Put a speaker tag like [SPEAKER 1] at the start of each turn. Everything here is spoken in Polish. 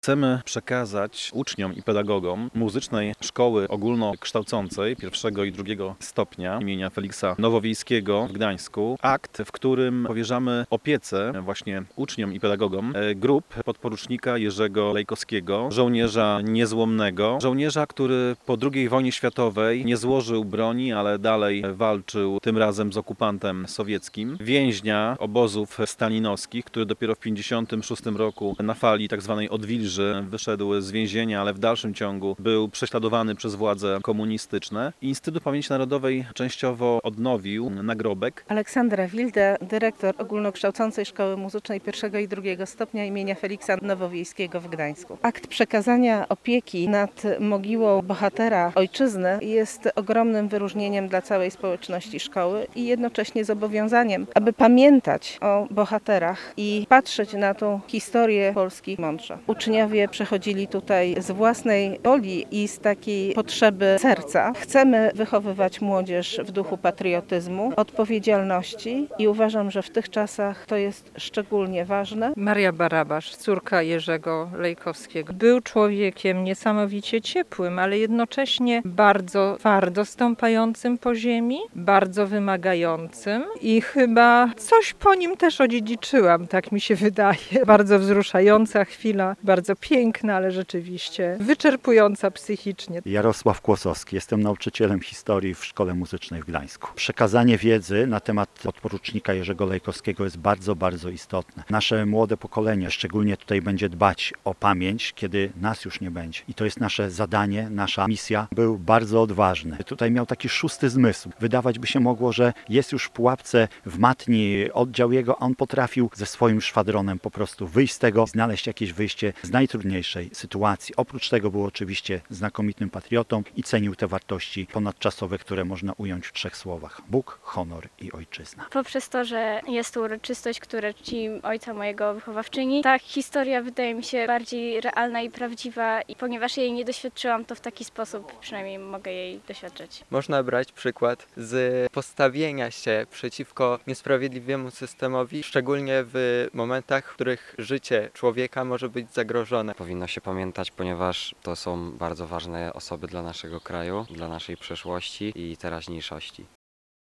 [SPEAKER 1] Chcemy przekazać uczniom i pedagogom Muzycznej Szkoły Ogólnokształcącej pierwszego i drugiego stopnia imienia Feliksa Nowowiejskiego w Gdańsku akt, w którym powierzamy opiece właśnie uczniom i pedagogom grup podporucznika Jerzego Lejkowskiego, żołnierza niezłomnego, żołnierza, który po II wojnie światowej nie złożył broni, ale dalej walczył, tym razem z okupantem sowieckim, więźnia obozów stalinowskich, który dopiero w 1956 roku na fali tzw. odwilży wyszedł z więzienia, ale w dalszym ciągu był prześladowany przez władze komunistyczne. Instytut Pamięci Narodowej częściowo odnowił nagrobek.
[SPEAKER 2] Aleksandra Wilde, dyrektor Ogólnokształcącej Szkoły Muzycznej pierwszego i drugiego stopnia imienia Feliksa Nowowiejskiego w Gdańsku. Akt przekazania opieki nad mogiłą bohatera ojczyzny jest ogromnym wyróżnieniem dla całej społeczności szkoły i jednocześnie zobowiązaniem, aby pamiętać o bohaterach i patrzeć na tą historię Polski mądrze. Uczniowie przechodzili tutaj z własnej woli i z takiej potrzeby serca. Chcemy wychowywać młodzież w duchu patriotyzmu, odpowiedzialności i uważam, że w tych czasach to jest szczególnie ważne.
[SPEAKER 3] Maria Barabasz, córka Jerzego Lejkowskiego. Był człowiekiem niesamowicie ciepłym, ale jednocześnie bardzo twardo stąpającym po ziemi, bardzo wymagającym i chyba coś po nim też odziedziczyłam, tak mi się wydaje. Bardzo wzruszająca chwila, bardzo piękna, ale rzeczywiście wyczerpująca psychicznie.
[SPEAKER 4] Jarosław Kłosowski, jestem nauczycielem historii w Szkole Muzycznej w Gdańsku. Przekazanie wiedzy na temat podporucznika Jerzego Lejkowskiego jest bardzo, bardzo istotne. Nasze młode pokolenie szczególnie tutaj będzie dbać o pamięć, kiedy nas już nie będzie. I to jest nasze zadanie, nasza misja. Był bardzo odważny. Tutaj miał taki szósty zmysł. Wydawać by się mogło, że jest już w pułapce w matni oddział jego, a on potrafił ze swoim szwadronem po prostu wyjść z tego, znaleźć jakieś wyjście z najtrudniejszej sytuacji. Oprócz tego był oczywiście znakomitym patriotą i cenił te wartości ponadczasowe, które można ująć w 3 słowach. Bóg, honor i ojczyzna.
[SPEAKER 5] Poprzez to, że jest to uroczystość, która czci ojca mojego wychowawczyni, ta historia wydaje mi się bardziej realna i prawdziwa i ponieważ jej nie doświadczyłam, to w taki sposób przynajmniej mogę jej doświadczyć.
[SPEAKER 6] Można brać przykład z postawienia się przeciwko niesprawiedliwemu systemowi, szczególnie w momentach, w których życie człowieka może być zagrożone.
[SPEAKER 7] Powinno się pamiętać, ponieważ to są bardzo ważne osoby dla naszego kraju, dla naszej przeszłości i teraźniejszości.